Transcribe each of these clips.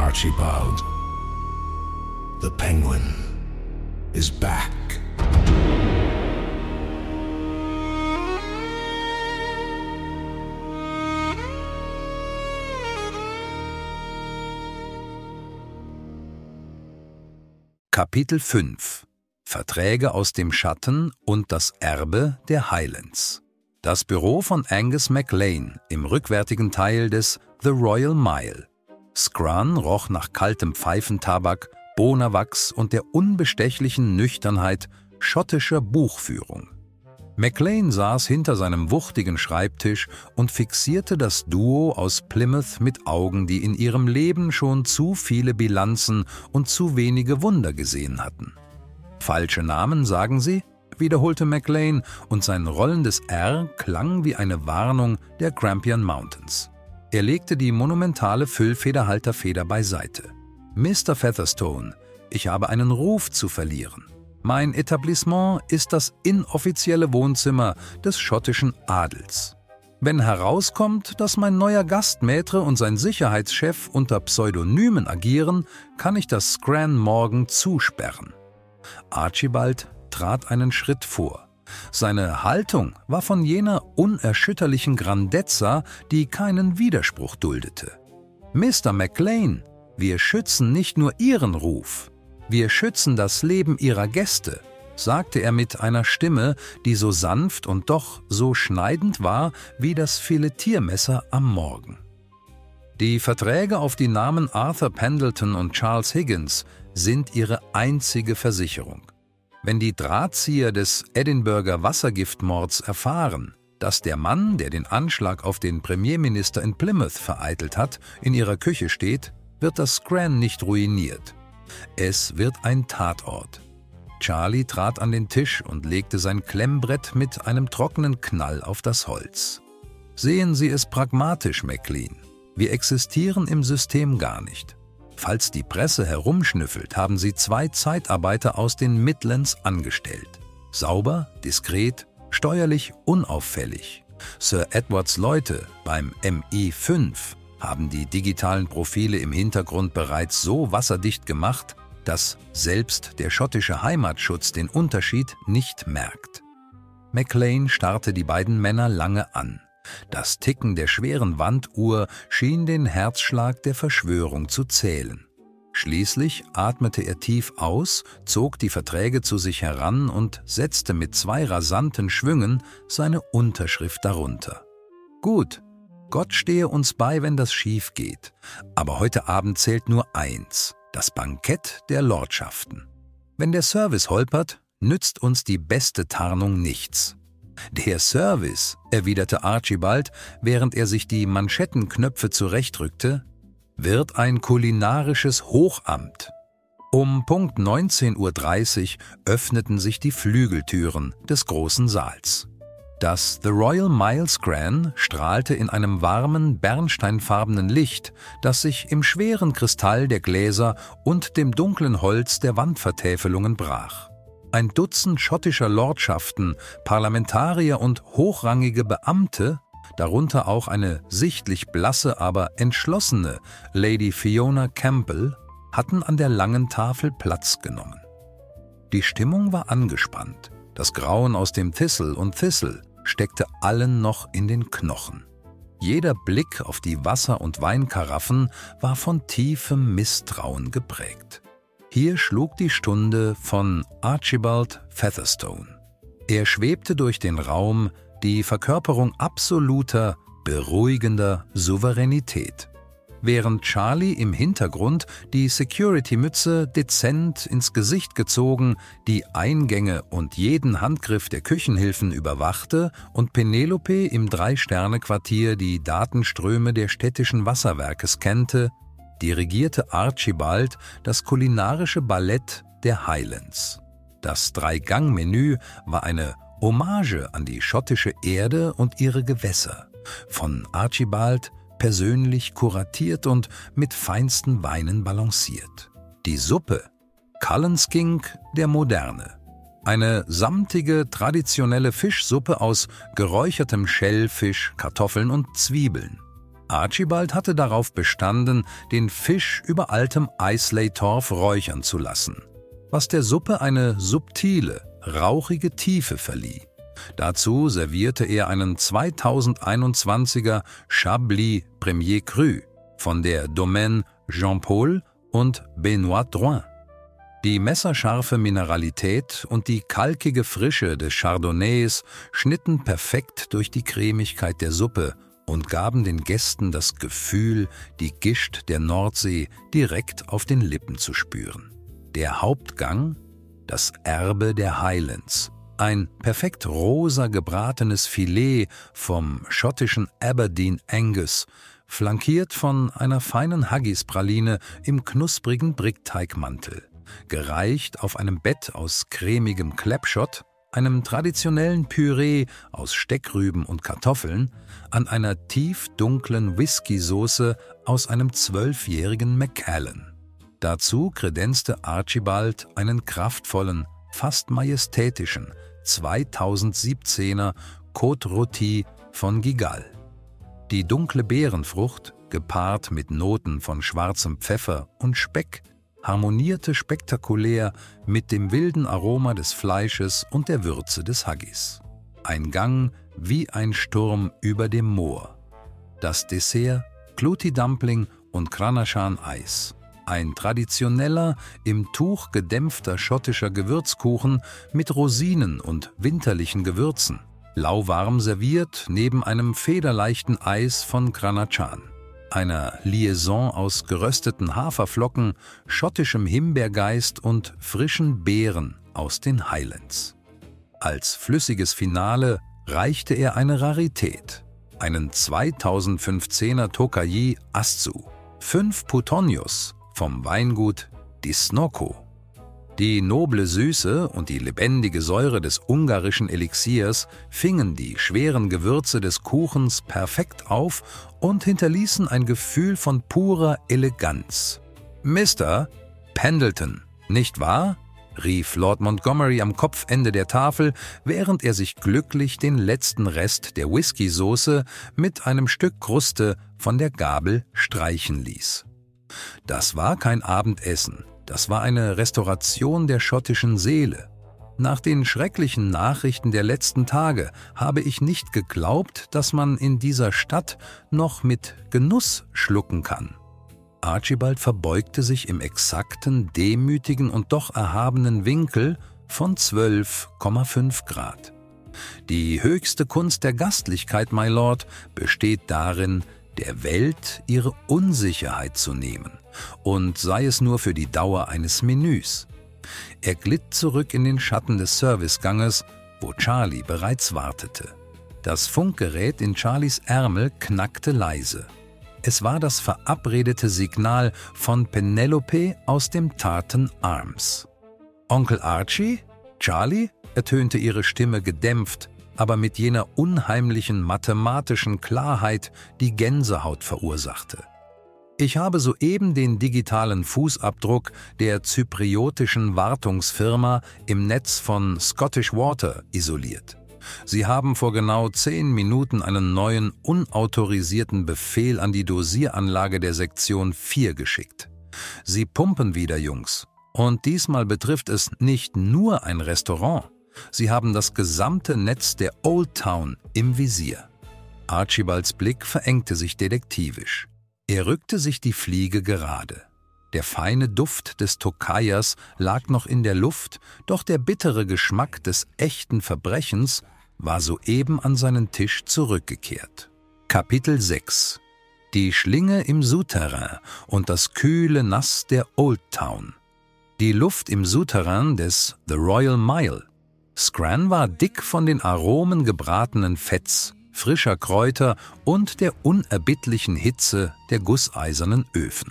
Archibald. The penguin is back. Kapitel 5 – Verträge aus dem Schatten und das Erbe der Highlands. Das Büro von Angus MacLane im rückwärtigen Teil des The Royal Mile. Scran roch nach kaltem Pfeifentabak, Bonawachs und der unbestechlichen Nüchternheit schottischer Buchführung. MacLane saß hinter seinem wuchtigen Schreibtisch und fixierte das Duo aus Plymouth mit Augen, die in ihrem Leben schon zu viele Bilanzen und zu wenige Wunder gesehen hatten. »Falsche Namen, sagen Sie?« wiederholte MacLane, und sein rollendes R klang wie eine Warnung der Grampian Mountains. Er legte die monumentale Füllfederhalterfeder beiseite. »Mr. Featherstone, ich habe einen Ruf zu verlieren. Mein Etablissement ist das inoffizielle Wohnzimmer des schottischen Adels. Wenn herauskommt, dass mein neuer Gastmaitre und sein Sicherheitschef unter Pseudonymen agieren, kann ich das Scran morgen zusperren.« Archibald trat einen Schritt vor. Seine Haltung war von jener unerschütterlichen Grandezza, die keinen Widerspruch duldete. »Mr. MacLane, wir schützen nicht nur Ihren Ruf. Wir schützen das Leben Ihrer Gäste«, sagte er mit einer Stimme, die so sanft und doch so schneidend war wie das Filetiermesser am Morgen. »Die Verträge auf die Namen Arthur Pendleton und Charles Higgins sind Ihre einzige Versicherung. Wenn die Drahtzieher des Edinburgher Wassergiftmords erfahren, dass der Mann, der den Anschlag auf den Premierminister in Plymouth vereitelt hat, in ihrer Küche steht, wird das Scran nicht ruiniert. Es wird ein Tatort.« Charlie trat an den Tisch und legte sein Klemmbrett mit einem trockenen Knall auf das Holz. »Sehen Sie es pragmatisch, MacLean. Wir existieren im System gar nicht. Falls die Presse herumschnüffelt, haben Sie 2 Zeitarbeiter aus den Midlands angestellt. Sauber, diskret, steuerlich unauffällig. Sir Edwards Leute beim MI5 haben die digitalen Profile im Hintergrund bereits so wasserdicht gemacht, dass selbst der schottische Heimatschutz den Unterschied nicht merkt.« MacLane starrte die beiden Männer lange an. Das Ticken der schweren Wanduhr schien den Herzschlag der Verschwörung zu zählen. Schließlich atmete er tief aus, zog die Verträge zu sich heran und setzte mit 2 rasanten Schwüngen seine Unterschrift darunter. »Gut, Gott stehe uns bei, wenn das schief geht. Aber heute Abend zählt nur eins: das Bankett der Lordschaften. Wenn der Service holpert, nützt uns die beste Tarnung nichts.« »Der Service«, erwiderte Archibald, während er sich die Manschettenknöpfe zurechtrückte, »wird ein kulinarisches Hochamt.« Um Punkt 19:30 Uhr öffneten sich die Flügeltüren des großen Saals. Das The Royal Mile Scran strahlte in einem warmen, bernsteinfarbenen Licht, das sich im schweren Kristall der Gläser und dem dunklen Holz der Wandvertäfelungen brach. Ein Dutzend schottischer Lordschaften, Parlamentarier und hochrangige Beamte, darunter auch eine sichtlich blasse, aber entschlossene Lady Fiona Campbell, hatten an der langen Tafel Platz genommen. Die Stimmung war angespannt. Das Grauen aus dem Thistle und Thistle steckte allen noch in den Knochen. Jeder Blick auf die Wasser- und Weinkaraffen war von tiefem Misstrauen geprägt. Hier schlug die Stunde von Archibald Featherstone. Er schwebte durch den Raum, die Verkörperung absoluter, beruhigender Souveränität. Während Charlie im Hintergrund, die Security-Mütze dezent ins Gesicht gezogen, die Eingänge und jeden Handgriff der Küchenhilfen überwachte und Penelope im 3-Sterne-Quartier die Datenströme der städtischen Wasserwerke scannte, dirigierte Archibald das kulinarische Ballett der Highlands. Das 3-Gang-Menü war eine Hommage an die schottische Erde und ihre Gewässer, von Archibald persönlich kuratiert und mit feinsten Weinen balanciert. Die Suppe, Cullen Skink der Moderne. Eine samtige, traditionelle Fischsuppe aus geräuchertem Schellfisch, Kartoffeln und Zwiebeln. Archibald hatte darauf bestanden, den Fisch über altem Islay-Torf räuchern zu lassen, was der Suppe eine subtile, rauchige Tiefe verlieh. Dazu servierte er einen 2021er Chablis Premier Cru von der Domaine Jean-Paul und Benoît Drouin. Die messerscharfe Mineralität und die kalkige Frische des Chardonnays schnitten perfekt durch die Cremigkeit der Suppe und gaben den Gästen das Gefühl, die Gischt der Nordsee direkt auf den Lippen zu spüren. Der Hauptgang, das Erbe der Highlands, ein perfekt rosa gebratenes Filet vom schottischen Aberdeen Angus, flankiert von einer feinen Haggis-Praline im knusprigen Brickteigmantel, gereicht auf einem Bett aus cremigem Clapshot, einem traditionellen Püree aus Steckrüben und Kartoffeln, an einer tiefdunklen Whisky-Soße aus einem 12-jährigen Macallan. Dazu kredenzte Archibald einen kraftvollen, fast majestätischen 2017er Côte Rôtie von Gigal. Die dunkle Beerenfrucht, gepaart mit Noten von schwarzem Pfeffer und Speck, harmonierte spektakulär mit dem wilden Aroma des Fleisches und der Würze des Haggis. Ein Gang wie ein Sturm über dem Moor. Das Dessert, Clouty Dumpling und Cranachan Eis. Ein traditioneller, im Tuch gedämpfter schottischer Gewürzkuchen mit Rosinen und winterlichen Gewürzen, lauwarm serviert neben einem federleichten Eis von Cranachan, einer Liaison aus gerösteten Haferflocken, schottischem Himbeergeist und frischen Beeren aus den Highlands. Als flüssiges Finale reichte er eine Rarität, einen 2015er Tokaji Aszu, 5 Putonius vom Weingut Disnoko. Die noble Süße und die lebendige Säure des ungarischen Elixiers fingen die schweren Gewürze des Kuchens perfekt auf und hinterließen ein Gefühl von purer Eleganz. »Mr. Pendleton, nicht wahr?« rief Lord Montgomery am Kopfende der Tafel, während er sich glücklich den letzten Rest der Whisky-Soße mit einem Stück Kruste von der Gabel streichen ließ. Das war kein Abendessen, das war eine Restauration der schottischen Seele. Nach den schrecklichen Nachrichten der letzten Tage habe ich nicht geglaubt, dass man in dieser Stadt noch mit Genuss schlucken kann. Archibald verbeugte sich im exakten, demütigen und doch erhabenen Winkel von 12,5 Grad. Die höchste Kunst der Gastlichkeit, my Lord, besteht darin, der Welt ihre Unsicherheit zu nehmen, und sei es nur für die Dauer eines Menüs. Er glitt zurück in den Schatten des Serviceganges, wo Charlie bereits wartete. Das Funkgerät in Charlies Ärmel knackte leise. Es war das verabredete Signal von Penelope aus dem Tartan Arms. »Onkel Archie? Charlie?« ertönte ihre Stimme gedämpft, aber mit jener unheimlichen mathematischen Klarheit, die Gänsehaut verursachte. »Ich habe soeben den digitalen Fußabdruck der zypriotischen Wartungsfirma im Netz von Scottish Water isoliert. Sie haben vor genau 10 Minuten einen neuen, unautorisierten Befehl an die Dosieranlage der Sektion 4 geschickt. Sie pumpen wieder, Jungs. Und diesmal betrifft es nicht nur ein Restaurant. Sie haben das gesamte Netz der Old Town im Visier.« Archibalds Blick verengte sich detektivisch. Er rückte sich die Fliege gerade. Der feine Duft des Tokayas lag noch in der Luft, doch der bittere Geschmack des echten Verbrechens war soeben an seinen Tisch zurückgekehrt. Kapitel 6: Die Schlinge im Souterrain und das kühle Nass der Old Town. Die Luft im Souterrain des The Royal Mile. Scran war dick von den Aromen gebratenen Fetts, frischer Kräuter und der unerbittlichen Hitze der gusseisernen Öfen.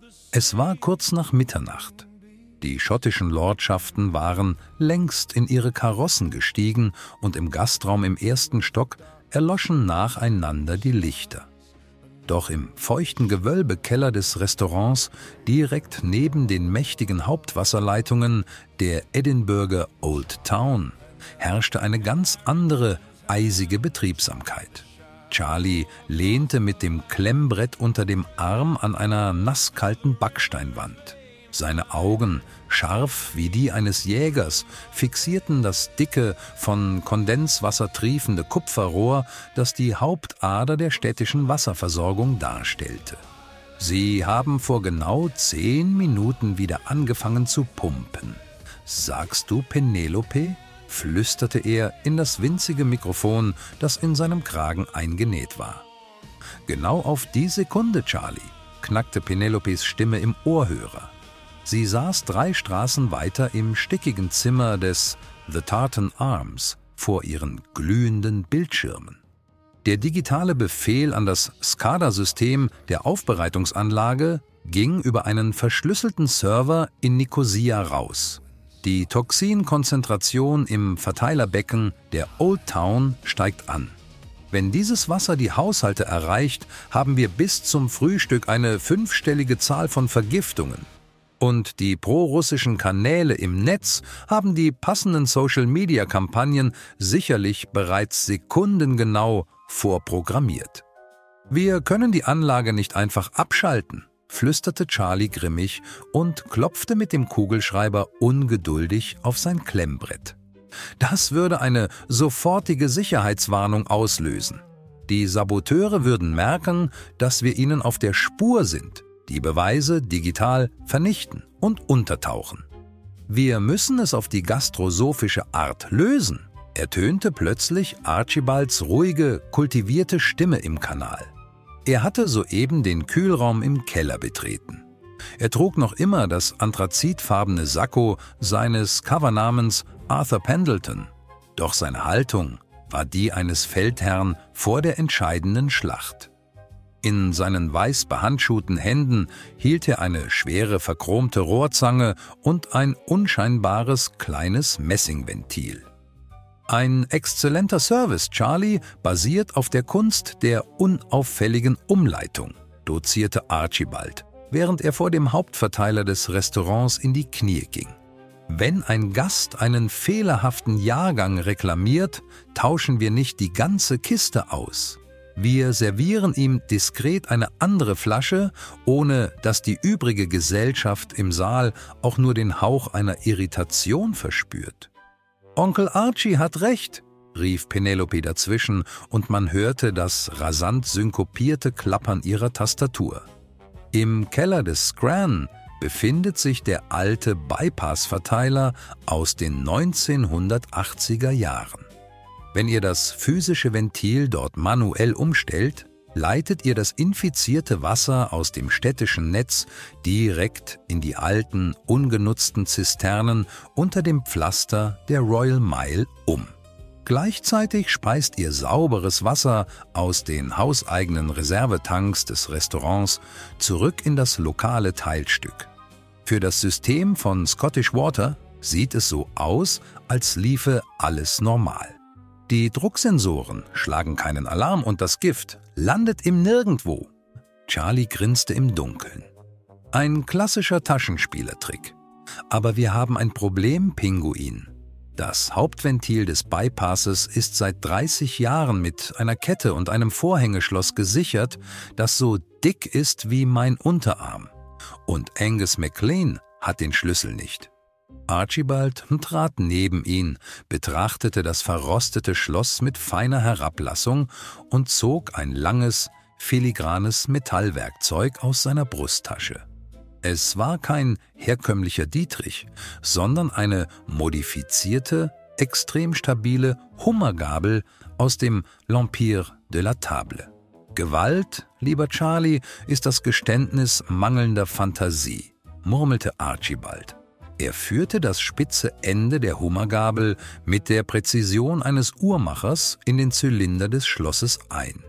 Es war kurz nach Mitternacht. Die schottischen Lordschaften waren längst in ihre Karossen gestiegen und im Gastraum im 1. Stock erloschen nacheinander die Lichter. Doch im feuchten Gewölbekeller des Restaurants, direkt neben den mächtigen Hauptwasserleitungen der Edinburgher Old Town, herrschte eine ganz andere, eisige Betriebsamkeit. Charlie lehnte mit dem Klemmbrett unter dem Arm an einer nasskalten Backsteinwand. Seine Augen, scharf wie die eines Jägers, fixierten das dicke, von Kondenswasser triefende Kupferrohr, das die Hauptader der städtischen Wasserversorgung darstellte. »Sie haben vor genau 10 Minuten wieder angefangen zu pumpen. Sagst du, Penelope?« flüsterte er in das winzige Mikrofon, das in seinem Kragen eingenäht war. »Genau auf die Sekunde, Charlie«, knackte Penelopes Stimme im Ohrhörer. Sie saß 3 Straßen weiter im stickigen Zimmer des The Tartan Arms vor ihren glühenden Bildschirmen. Der digitale Befehl an das SCADA-System der Aufbereitungsanlage ging über einen verschlüsselten Server in Nikosia raus. Die Toxinkonzentration im Verteilerbecken der Old Town steigt an. Wenn dieses Wasser die Haushalte erreicht, haben wir bis zum Frühstück eine 5-stellige Zahl von Vergiftungen. Und die prorussischen Kanäle im Netz haben die passenden Social-Media-Kampagnen sicherlich bereits sekundengenau vorprogrammiert. »Wir können die Anlage nicht einfach abschalten«, flüsterte Charlie grimmig und klopfte mit dem Kugelschreiber ungeduldig auf sein Klemmbrett. Das würde eine sofortige Sicherheitswarnung auslösen. Die Saboteure würden merken, dass wir ihnen auf der Spur sind, die Beweise digital vernichten und untertauchen. »Wir müssen es auf die gastrosophische Art lösen«, ertönte plötzlich Archibalds ruhige, kultivierte Stimme im Kanal. Er hatte soeben den Kühlraum im Keller betreten. Er trug noch immer das anthrazitfarbene Sakko seines Covernamens Arthur Pendleton, doch seine Haltung war die eines Feldherrn vor der entscheidenden Schlacht. In seinen weiß behandschuhten Händen hielt er eine schwere verchromte Rohrzange und ein unscheinbares kleines Messingventil. »Ein exzellenter Service, Charlie, basiert auf der Kunst der unauffälligen Umleitung«, dozierte Archibald, während er vor dem Hauptverteiler des Restaurants in die Knie ging. »Wenn ein Gast einen fehlerhaften Jahrgang reklamiert, tauschen wir nicht die ganze Kiste aus. Wir servieren ihm diskret eine andere Flasche, ohne dass die übrige Gesellschaft im Saal auch nur den Hauch einer Irritation verspürt.« »Onkel Archie hat recht«, rief Penelope dazwischen, und man hörte das rasant synkopierte Klappern ihrer Tastatur. Im Keller des Scran befindet sich der alte Bypass-Verteiler aus den 1980er Jahren. Wenn ihr das physische Ventil dort manuell umstellt, leitet ihr das infizierte Wasser aus dem städtischen Netz direkt in die alten, ungenutzten Zisternen unter dem Pflaster der Royal Mile um. Gleichzeitig speist ihr sauberes Wasser aus den hauseigenen Reservetanks des Restaurants zurück in das lokale Teilstück. Für das System von Scottish Water sieht es so aus, als liefe alles normal. Die Drucksensoren schlagen keinen Alarm und das Gift landet im Nirgendwo. Charlie grinste im Dunkeln. Ein klassischer Taschenspielertrick. Aber wir haben ein Problem, Pinguin. Das Hauptventil des Bypasses ist seit 30 Jahren mit einer Kette und einem Vorhängeschloss gesichert, das so dick ist wie mein Unterarm. Und Angus MacLean hat den Schlüssel nicht. Archibald trat neben ihn, betrachtete das verrostete Schloss mit feiner Herablassung und zog ein langes, filigranes Metallwerkzeug aus seiner Brusttasche. Es war kein herkömmlicher Dietrich, sondern eine modifizierte, extrem stabile Hummergabel aus dem L'Empire de la Table. Gewalt, lieber Charlie, ist das Geständnis mangelnder Fantasie, murmelte Archibald. Er führte das spitze Ende der Hummergabel mit der Präzision eines Uhrmachers in den Zylinder des Schlosses ein.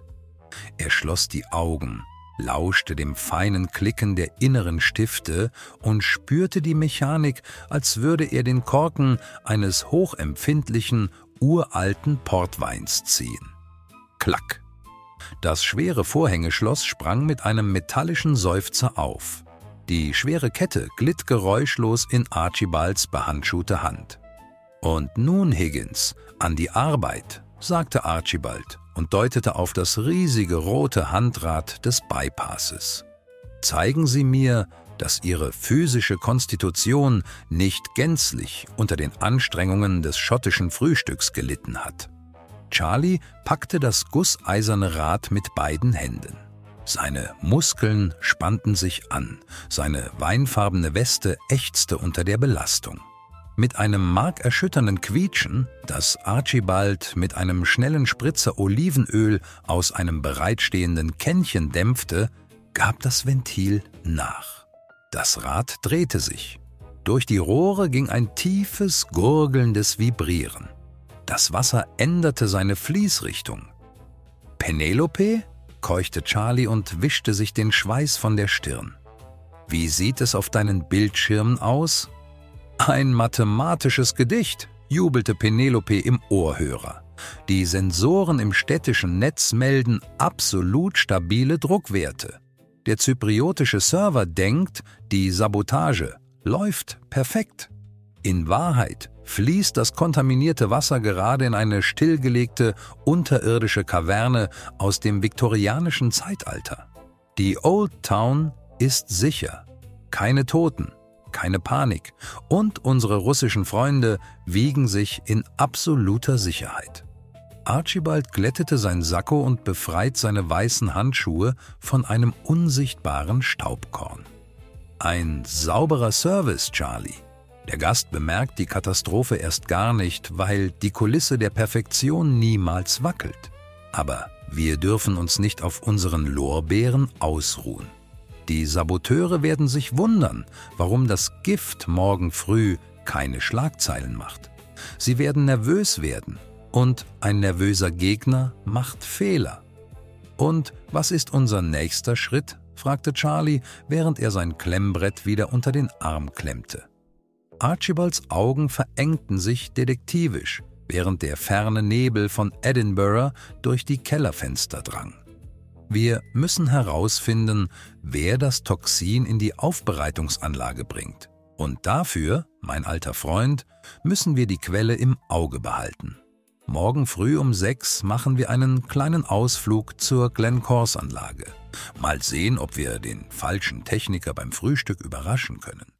Er schloss die Augen, lauschte dem feinen Klicken der inneren Stifte und spürte die Mechanik, als würde er den Korken eines hochempfindlichen, uralten Portweins ziehen. Klack! Das schwere Vorhängeschloss sprang mit einem metallischen Seufzer auf. Die schwere Kette glitt geräuschlos in Archibalds behandschuhte Hand. »Und nun, Higgins, an die Arbeit«, sagte Archibald und deutete auf das riesige rote Handrad des Bypasses. »Zeigen Sie mir, dass Ihre physische Konstitution nicht gänzlich unter den Anstrengungen des schottischen Frühstücks gelitten hat.« Charlie packte das gusseiserne Rad mit beiden Händen. Seine Muskeln spannten sich an, seine weinfarbene Weste ächzte unter der Belastung. Mit einem markerschütternden Quietschen, das Archibald mit einem schnellen Spritzer Olivenöl aus einem bereitstehenden Kännchen dämpfte, gab das Ventil nach. Das Rad drehte sich. Durch die Rohre ging ein tiefes, gurgelndes Vibrieren. Das Wasser änderte seine Fließrichtung. »Penelope?« keuchte Charlie und wischte sich den Schweiß von der Stirn. »Wie sieht es auf deinen Bildschirmen aus?« »Ein mathematisches Gedicht«, jubelte Penelope im Ohrhörer. »Die Sensoren im städtischen Netz melden absolut stabile Druckwerte. Der zypriotische Server denkt, die Sabotage läuft perfekt. In Wahrheit fließt das kontaminierte Wasser gerade in eine stillgelegte, unterirdische Kaverne aus dem viktorianischen Zeitalter. Die Old Town ist sicher. Keine Toten, keine Panik und unsere russischen Freunde wiegen sich in absoluter Sicherheit.« Archibald glättete sein Sakko und befreit seine weißen Handschuhe von einem unsichtbaren Staubkorn. »Ein sauberer Service, Charlie.« Der Gast bemerkt die Katastrophe erst gar nicht, weil die Kulisse der Perfektion niemals wackelt. Aber wir dürfen uns nicht auf unseren Lorbeeren ausruhen. Die Saboteure werden sich wundern, warum das Gift morgen früh keine Schlagzeilen macht. Sie werden nervös werden. Und ein nervöser Gegner macht Fehler. »Und was ist unser nächster Schritt?« fragte Charlie, während er sein Klemmbrett wieder unter den Arm klemmte. Archibalds Augen verengten sich detektivisch, während der ferne Nebel von Edinburgh durch die Kellerfenster drang. »Wir müssen herausfinden, wer das Toxin in die Aufbereitungsanlage bringt. Und dafür, mein alter Freund, müssen wir die Quelle im Auge behalten. Morgen früh um 6 machen wir einen kleinen Ausflug zur Glencorse-Anlage. Mal sehen, ob wir den falschen Techniker beim Frühstück überraschen können.«